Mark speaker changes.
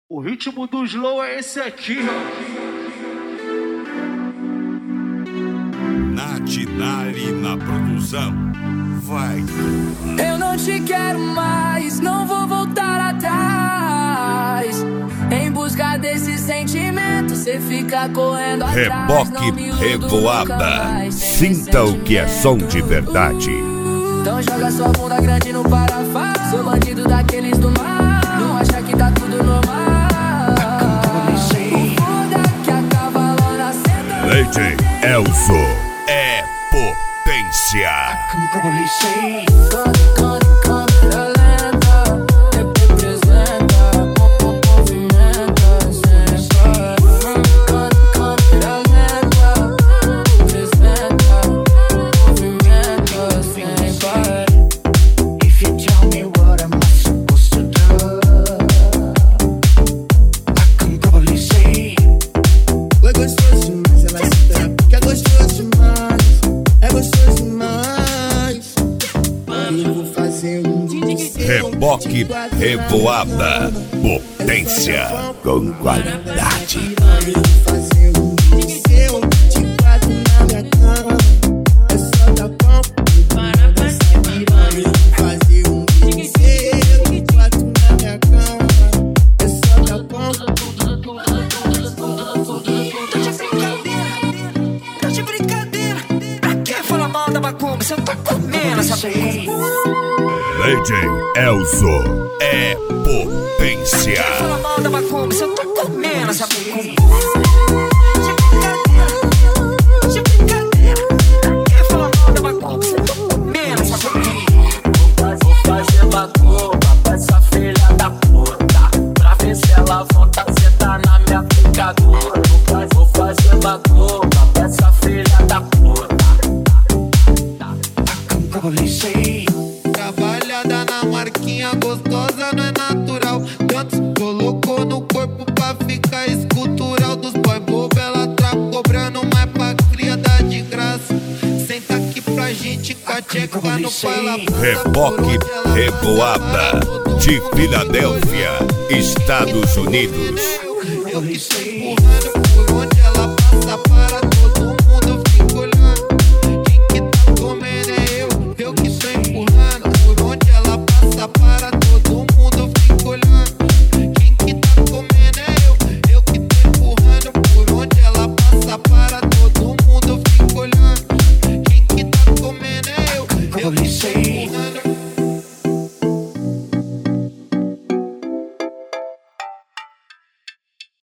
Speaker 1: O ritmo do slow é esse aqui, ó.
Speaker 2: Natinari na produção. Vai.
Speaker 3: Eu não te quero mais, não vou voltar atrás. Em busca desse sentimento, cê fica correndo atrás.
Speaker 2: Reboque Revoada. Sinta o que é som de verdade.
Speaker 3: Então joga sua bunda grande no parafuso. Sou bandido daqueles do mar. Não acha que tá tudo normal.
Speaker 2: DJ Elzo é potência. Reboque Revoada. Potência com qualidade.
Speaker 3: Tá de brincadeira. Pra que falar mal da macumba? Você não tá comendo essa
Speaker 2: DJ Elzo é potência.
Speaker 3: Fala mal da macumba, você não tá comendo essa macumba. De brincadeira. Quem fala mal da macumba, você não tá comendo essa macumba.
Speaker 4: Vou fazer macumba pra essa filha da puta, pra ver se ela volta a sentar na minha picadura. Vou fazer macumba pra essa filha da puta.
Speaker 5: Trabalhada na marquinha, gostosa não é natural. Tantos colocou no corpo pra ficar escultural. Dos boy bobo ela tá cobrando mais pra cria dar de graça. Senta aqui pra gente catecar no pai.
Speaker 2: Reboque Revoada de Filadélfia, Estados Unidos.
Speaker 5: Eu tô empurrando por onde ela passa para